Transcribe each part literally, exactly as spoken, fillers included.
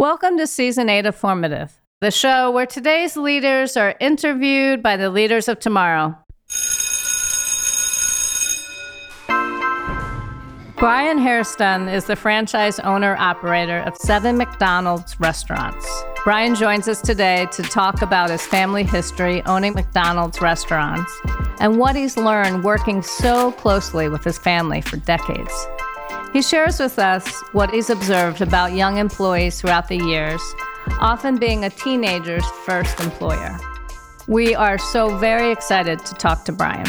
Welcome to Season eight of Formative, the show where today's leaders are interviewed by the leaders of tomorrow. Brian Hairston is the franchise owner-operator of seven McDonald's restaurants. Brian joins us today to talk about his family history owning McDonald's restaurants and what he's learned working so closely with his family for decades. He shares with us what he's observed about young employees throughout the years, often being a teenager's first employer. We are so very excited to talk to Brian.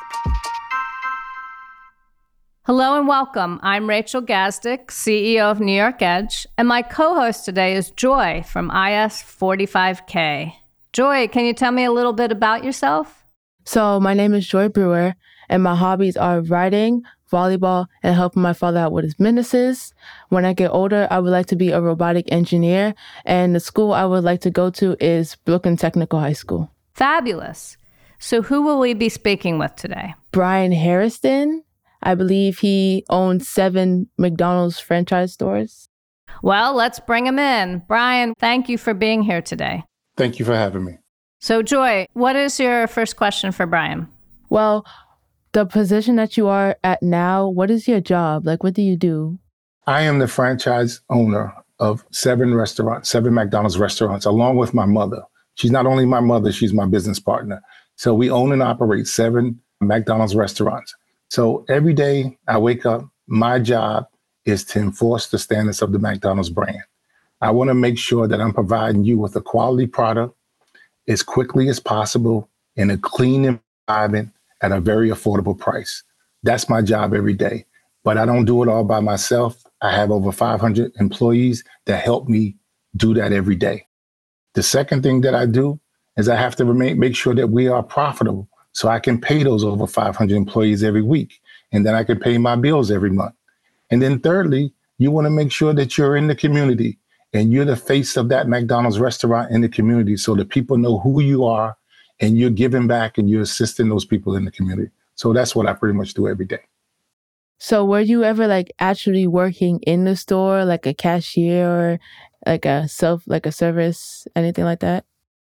Hello and welcome. I'm Rachel Gazdick, C E O of New York Edge, and my co-host today is Joy from I S forty-five K. Joy, can you tell me a little bit about yourself? So my name is Joy Brewer, and my hobbies are writing, volleyball, and helping my father out with his businesses. When I get older, I would like to be a robotic engineer, and the school I would like to go to is Brooklyn Technical High School. Fabulous. So who will we be speaking with today? Brian Hairston. I believe he owns seven McDonald's franchise stores. Well, let's bring him in. Brian, thank you for being here today. Thank you for having me. So Joy, what is your first question for Brian? Well, the position that you are at now, what is your job? Like, what do you do? I am the franchise owner of seven restaurants, seven McDonald's restaurants, along with my mother. She's not only my mother, she's my business partner. So we own and operate seven McDonald's restaurants. So every day I wake up, my job is to enforce the standards of the McDonald's brand. I want to make sure that I'm providing you with a quality product as quickly as possible in a clean environment at a very affordable price. That's my job every day. But I don't do it all by myself. I have over five hundred employees that help me do that every day. The second thing that I do is I have to remain, make sure that we are profitable so I can pay those over five hundred employees every week. And then I can pay my bills every month. And then thirdly, you want to make sure that you're in the community and you're the face of that McDonald's restaurant in the community so that people know who you are and you're giving back and you're assisting those people in the community. So that's what I pretty much do every day. So were you ever like actually working in the store, like a cashier or like a self, like a service, anything like that?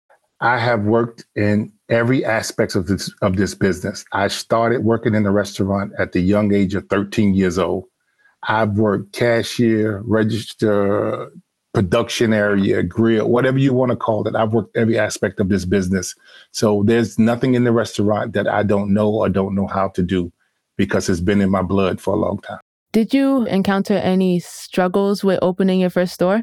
I have worked in every aspect of this of this business. I started working in the restaurant at the young age of thirteen years old. I've worked cashier, register, production area, grill, whatever you want to call it. I've worked every aspect of this business. So there's nothing in the restaurant that I don't know or don't know how to do because it's been in my blood for a long time. Did you encounter any struggles with opening your first store?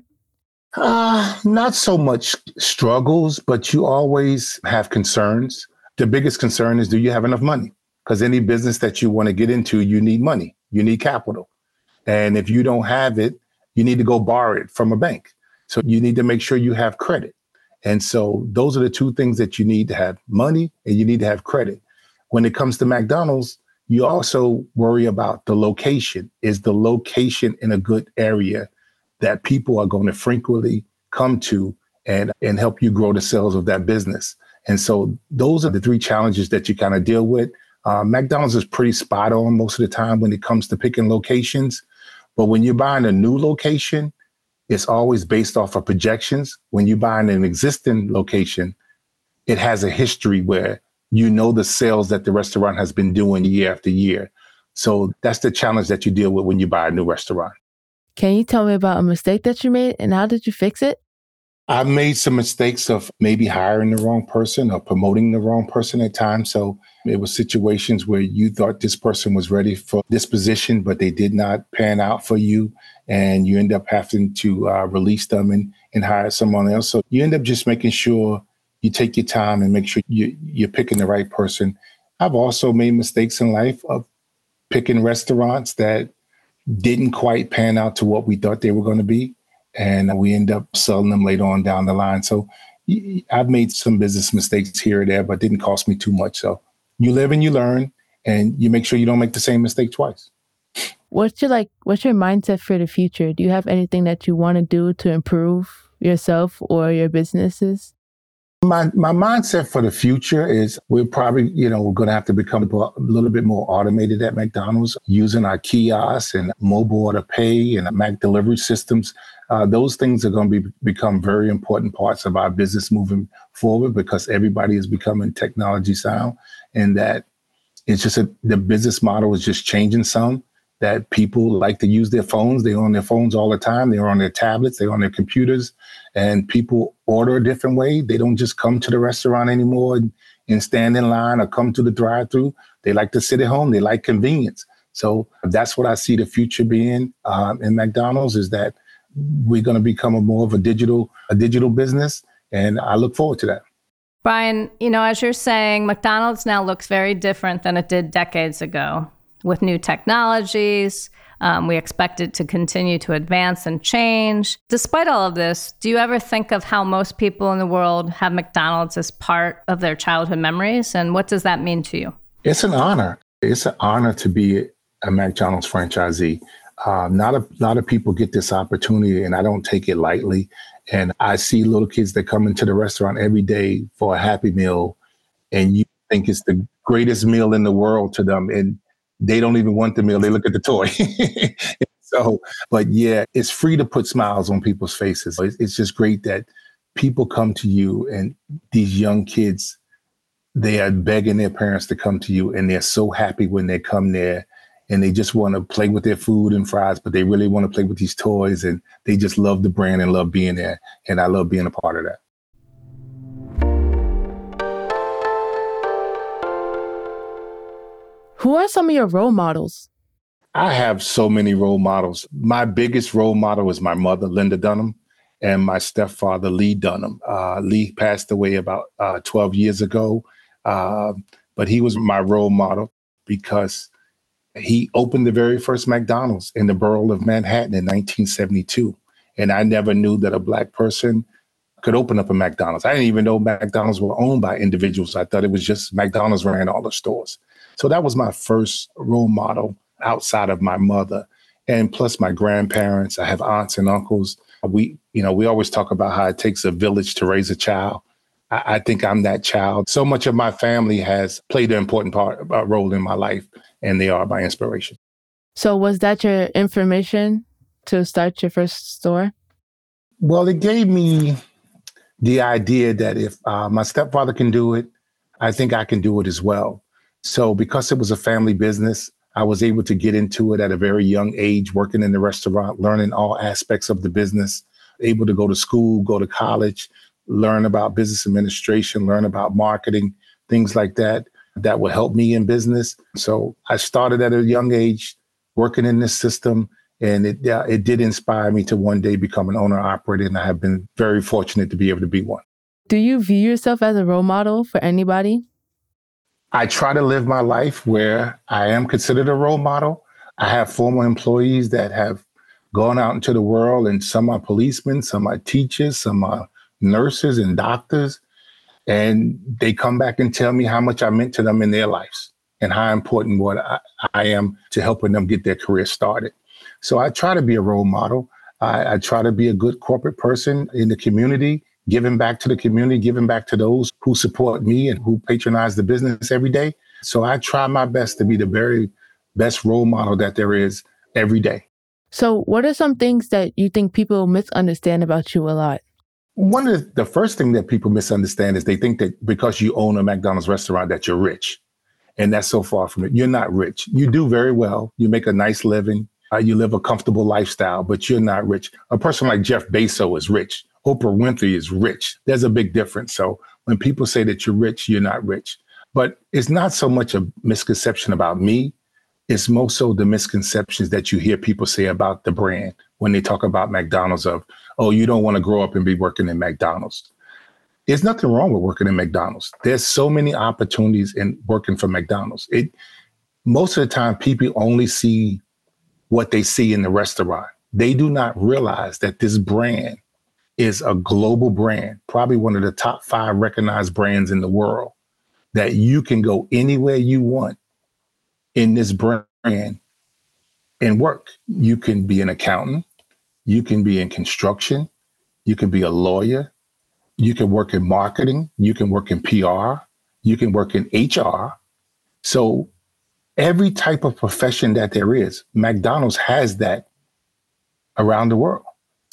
Uh, not so much struggles, but you always have concerns. The biggest concern is, do you have enough money? Because any business that you want to get into, you need money, you need capital. And if you don't have it, you need to go borrow it from a bank. So you need to make sure you have credit. And so those are the two things that you need to have: money and you need to have credit. When it comes to McDonald's, you also worry about the location. Is the location in a good area that people are going to frequently come to and, and help you grow the sales of that business? And so those are the three challenges that you kind of deal with. Uh, McDonald's is pretty spot on most of the time when it comes to picking locations. But when you're buying a new location, it's always based off of projections. When you're buying an existing location, it has a history where you know the sales that the restaurant has been doing year after year. So that's the challenge that you deal with when you buy a new restaurant. Can you tell me about a mistake that you made and how did you fix it? I've made some mistakes of maybe hiring the wrong person or promoting the wrong person at times. So it was situations where you thought this person was ready for this position, but they did not pan out for you. And you end up having to uh, release them and, and hire someone else. So you end up just making sure you take your time and make sure you, you're picking the right person. I've also made mistakes in life of picking restaurants that didn't quite pan out to what we thought they were going to be. And we end up selling them later on down the line. So I've made some business mistakes here or there, but it didn't cost me too much. So you live and you learn, and you make sure you don't make the same mistake twice. What's your like? What's your mindset for the future? Do you have anything that you want to do to improve yourself or your businesses? My my mindset for the future is we're probably, you know, we're going to have to become a little bit more automated at McDonald's, using our kiosks and mobile order pay and Mac delivery systems. Uh, those things are going to be become very important parts of our business moving forward because everybody is becoming technology sound, and that it's just a, the business model is just changing some. That people like to use their phones. They're on their phones all the time. They're on their tablets. They're on their computers, and people order a different way. They don't just come to the restaurant anymore and, and stand in line or come to the drive-through. They like to sit at home. They like convenience. So that's what I see the future being um, in McDonald's, is that we're going to become a more of a digital, a digital business. And I look forward to that. Brian, you know, as you're saying, McDonald's now looks very different than it did decades ago. With new technologies, um, we expect it to continue to advance and change. Despite all of this, do you ever think of how most people in the world have McDonald's as part of their childhood memories? And what does that mean to you? It's an honor. It's an honor to be a McDonald's franchisee. Uh, not a lot of people get this opportunity, and I don't take it lightly. And I see little kids that come into the restaurant every day for a Happy Meal, and you think it's the greatest meal in the world to them. And they don't even want the meal. They look at the toy. So, but yeah, it's free to put smiles on people's faces. It's, it's just great that people come to you, and these young kids, they are begging their parents to come to you, and they're so happy when they come there, and they just want to play with their food and fries, but they really want to play with these toys, and they just love the brand and love being there. And I love being a part of that. Who are some of your role models? I have so many role models. My biggest role model is my mother, Linda Dunham, and my stepfather, Lee Dunham. Uh, Lee passed away about uh, twelve years ago, uh, but he was my role model because he opened the very first McDonald's in the borough of Manhattan in nineteen seventy-two. And I never knew that a Black person could open up a McDonald's. I didn't even know McDonald's were owned by individuals. I thought it was just McDonald's ran all the stores. So that was my first role model outside of my mother. And plus my grandparents. I have aunts and uncles. We, you know, we always talk about how it takes a village to raise a child. I, I think I'm that child. So much of my family has played an important part, a role in my life, and they are my inspiration. So was that your information to start your first store? Well, it gave me the idea that if uh, my stepfather can do it, I think I can do it as well. So because it was a family business, I was able to get into it at a very young age, working in the restaurant, learning all aspects of the business, able to go to school, go to college, learn about business administration, learn about marketing, things like that, that would help me in business. So I started at a young age working in this system, and it, uh, it did inspire me to one day become an owner operator, and I have been very fortunate to be able to be one. Do you view yourself as a role model for anybody? I try to live my life where I am considered a role model. I have former employees that have gone out into the world, and some are policemen, some are teachers, some are nurses and doctors. And they come back and tell me how much I meant to them in their lives and how important what I, I am to helping them get their career started. So I try to be a role model. I, I try to be a good corporate person in the community, giving back to the community, giving back to those who support me and who patronize the business every day. So I try my best to be the very best role model that there is every day. So what are some things that you think people misunderstand about you a lot? One of the, the first thing that people misunderstand is they think that because you own a McDonald's restaurant that you're rich. And that's so far from it. You're not rich. You do very well. You make a nice living. Uh, you live a comfortable lifestyle, but you're not rich. A person like Jeff Bezos is rich. Oprah Winfrey is rich. There's a big difference. So when people say that you're rich, you're not rich. But it's not so much a misconception about me. It's more so the misconceptions that you hear people say about the brand when they talk about McDonald's of, oh, you don't want to grow up and be working in McDonald's. There's nothing wrong with working in McDonald's. There's so many opportunities in working for McDonald's. It most of the time, people only see what they see in the restaurant. They do not realize that this brand is a global brand, probably one of the top five recognized brands in the world, that you can go anywhere you want in this brand and work. You can be an accountant. You can be in construction. You can be a lawyer. You can work in marketing. You can work in P R. You can work in H R. So every type of profession that there is, McDonald's has that around the world.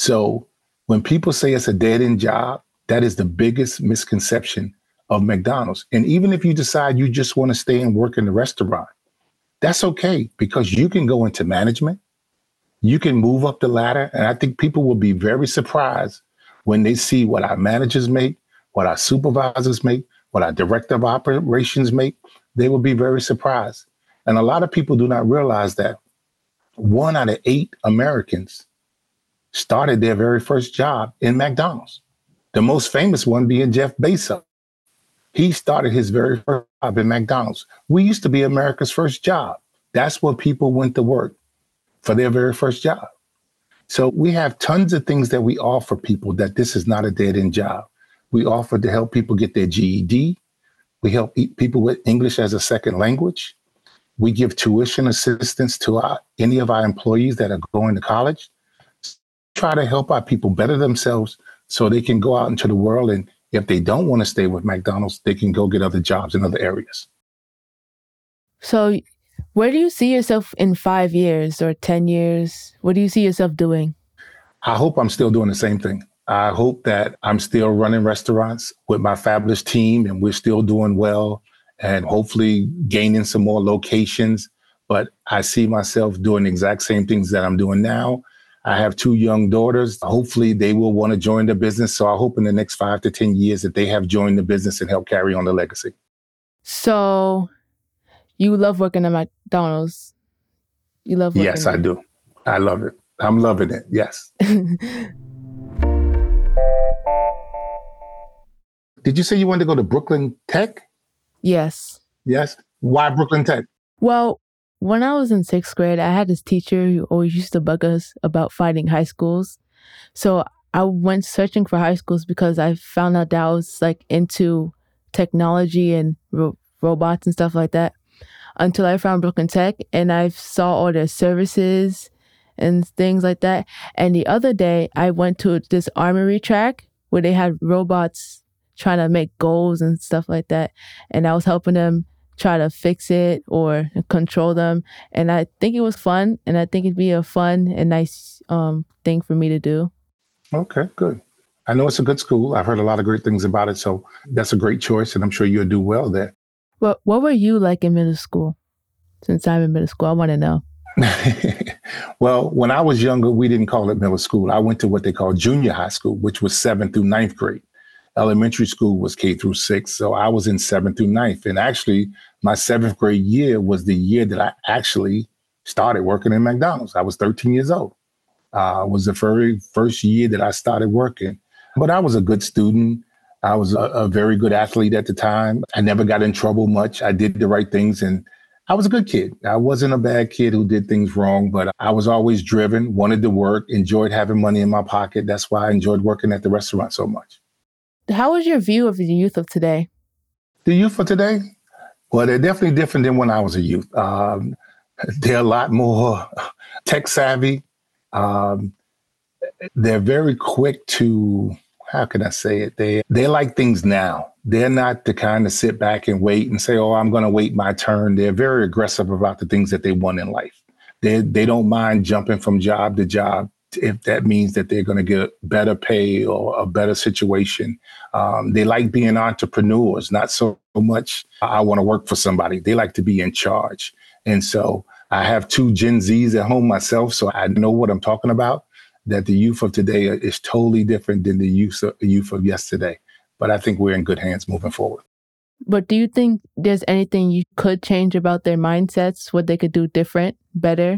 So when people say it's a dead-end job, that is the biggest misconception of McDonald's. And even if you decide you just want to stay and work in the restaurant, that's okay, because you can go into management, you can move up the ladder. And I think people will be very surprised when they see what our managers make, what our supervisors make, what our director of operations make. They will be very surprised. And a lot of people do not realize that one out of eight Americans started their very first job in McDonald's. The most famous one being Jeff Bezos. He started his very first job in McDonald's. We used to be America's first job. That's where people went to work for their very first job. So we have tons of things that we offer people, that this is not a dead-end job. We offer to help people get their G E D. We help people with English as a second language. We give tuition assistance to our, any of our employees that are going to college. Try to help our people better themselves so they can go out into the world, and if they don't want to stay with McDonald's, they can go get other jobs in other areas. So where do you see yourself in five years or ten years? What do you see yourself doing? I hope I'm still doing the same thing. I hope that I'm still running restaurants with my fabulous team and we're still doing well and hopefully gaining some more locations. But I see myself doing the exact same things that I'm doing now. I have two young daughters. Hopefully they will want to join the business. So I hope in the next five to ten years that they have joined the business and help carry on the legacy. So you love working at McDonald's? You love working Yes, I there? do. I love it. I'm loving it. Yes. Did you say you wanted to go to Brooklyn Tech? Yes. Yes. Why Brooklyn Tech? Well, when I was in sixth grade, I had this teacher who always used to bug us about finding high schools. So I went searching for high schools because I found out that I was like into technology and ro- robots and stuff like that, until I found Brooklyn Tech and I saw all their services and things like that. And the other day I went to this armory track where they had robots trying to make goals and stuff like that. And I was helping them try to fix it or control them. And I think it was fun. And I think it'd be a fun and nice um, thing for me to do. Okay, good. I know it's a good school. I've heard a lot of great things about it. So that's a great choice. And I'm sure you'll do well there. Well, what were you like in middle school? Since I'm in middle school, I want to know. Well, when I was younger, we didn't call it middle school. I went to what they call junior high school, which was seventh through ninth grade. Elementary school was K through six. So I was in seventh through ninth. And actually, my seventh grade year was the year that I actually started working in McDonald's. I was thirteen years old. Uh, it was the very first year that I started working. But I was a good student. I was a, a very good athlete at the time. I never got in trouble much. I did the right things, and I was a good kid. I wasn't a bad kid who did things wrong, but I was always driven, wanted to work, enjoyed having money in my pocket. That's why I enjoyed working at the restaurant so much. How was your view of the youth of today? The youth of today? Well, they're definitely different than when I was a youth. Um, they're a lot more tech savvy. Um, they're very quick to, how can I say it? They they like things now. They're not the kind to sit back and wait and say, oh, I'm going to wait my turn. They're very aggressive about the things that they want in life. They they don't mind jumping from job to job if that means that they're going to get better pay or a better situation. Um, they like being entrepreneurs, not so much I want to work for somebody. They like to be in charge. And so I have two Gen Zs at home myself, so I know what I'm talking about, that the youth of today is totally different than the youth of, youth of yesterday. But I think we're in good hands moving forward. But do you think there's anything you could change about their mindsets, what they could do different, better?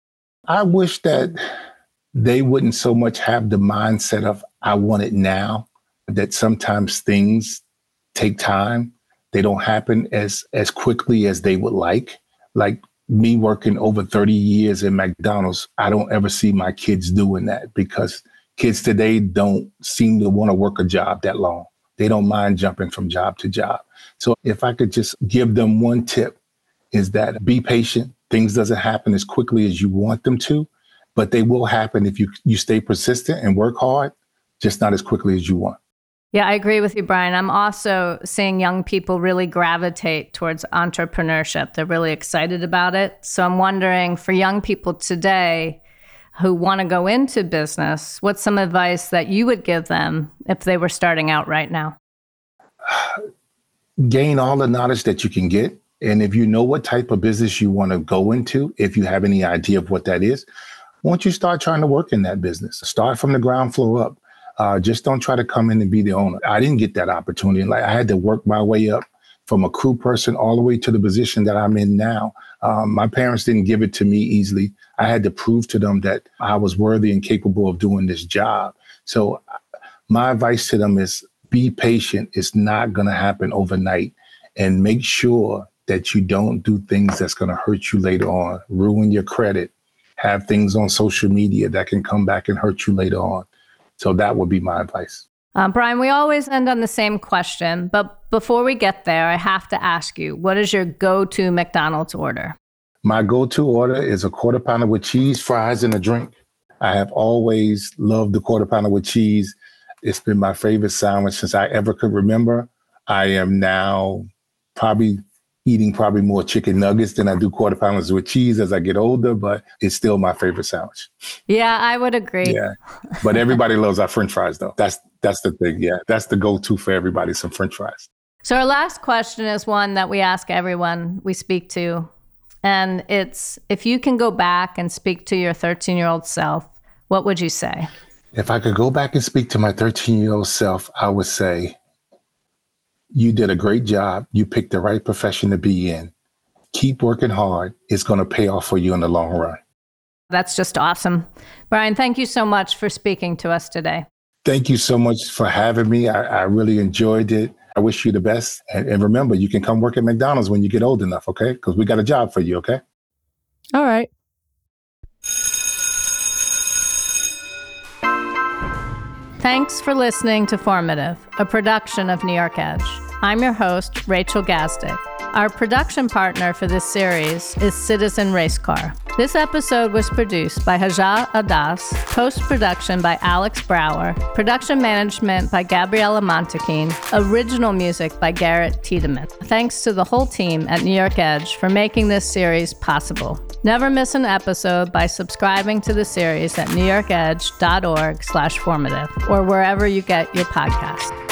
I wish that they wouldn't so much have the mindset of, I want it now, that sometimes things take time. They don't happen as, as quickly as they would like. Like me working over thirty years in McDonald's, I don't ever see my kids doing that because kids today don't seem to want to work a job that long. They don't mind jumping from job to job. So if I could just give them one tip, is that be patient. Things doesn't happen as quickly as you want them to, but they will happen if you, you stay persistent and work hard, just not as quickly as you want. Yeah, I agree with you, Brian. I'm also seeing young people really gravitate towards entrepreneurship. They're really excited about it. So I'm wondering, for young people today, who want to go into business, what's some advice that you would give them if they were starting out right now? Gain all the knowledge that you can get. And if you know what type of business you want to go into, if you have any idea of what that is, won't you start trying to work in that business? Start from the ground floor up. Uh, just don't try to come in and be the owner. I didn't get that opportunity. Like I had to work my way up from a crew person all the way to the position that I'm in now. Um, my parents didn't give it to me easily. I had to prove to them that I was worthy and capable of doing this job. So my advice to them is be patient. It's not going to happen overnight. And make sure that you don't do things that's going to hurt you later on, ruin your credit, have things on social media that can come back and hurt you later on. So that would be my advice. Um, Brian, we always end on the same question, but before we get there, I have to ask you, what is your go-to McDonald's order? My go-to order is a quarter pounder with cheese, fries, and a drink. I have always loved the quarter pounder with cheese. It's been my favorite sandwich since I ever could remember. I am now probably eating probably more chicken nuggets than I do quarter pounders with cheese as I get older, but it's still my favorite sandwich. Yeah, I would agree. Yeah, but everybody loves our French fries though. That's that's the thing. Yeah, that's the go-to for everybody, some French fries. So our last question is one that we ask everyone we speak to. And it's, if you can go back and speak to your thirteen-year-old self, what would you say? If I could go back and speak to my thirteen-year-old self, I would say, you did a great job. You picked the right profession to be in. Keep working hard. It's going to pay off for you in the long run. That's just awesome. Brian, thank you so much for speaking to us today. Thank you so much for having me. I, I really enjoyed it. I wish you the best. And, and remember, you can come work at McDonald's when you get old enough, okay? Because we got a job for you, okay? All right. Thanks for listening to Formative, a production of New York Edge. I'm your host, Rachel Gazdick. Our production partner for this series is Citizen Racecar. This episode was produced by Haja Adas, post-production by Alex Brower, production management by Gabriella Montequin, original music by Garrett Tiedemann. Thanks to the whole team at New York Edge for making this series possible. Never miss an episode by subscribing to the series at newyorkedge.org slash formative or wherever you get your podcasts.